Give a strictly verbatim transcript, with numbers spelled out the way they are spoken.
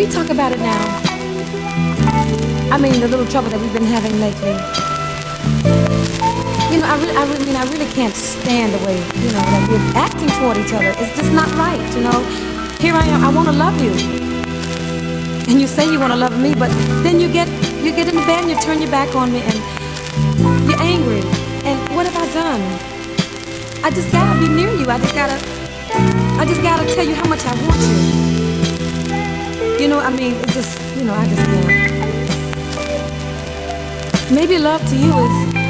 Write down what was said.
we talk about it now? I mean, the little trouble that we've been having lately. You know, I really, I really, I mean, I really can't stand the way, you know, that we're acting toward each other. It's just not right, you know. Here I am, I want to love you, and you say you want to love me, but then you get, you get in the bed and you turn your back on me, and you're angry. And what have I done? I just gotta be near you. I just gotta, I just gotta tell you how much I want you. You know, I mean, it just, you know, I just can't. Maybe love to you is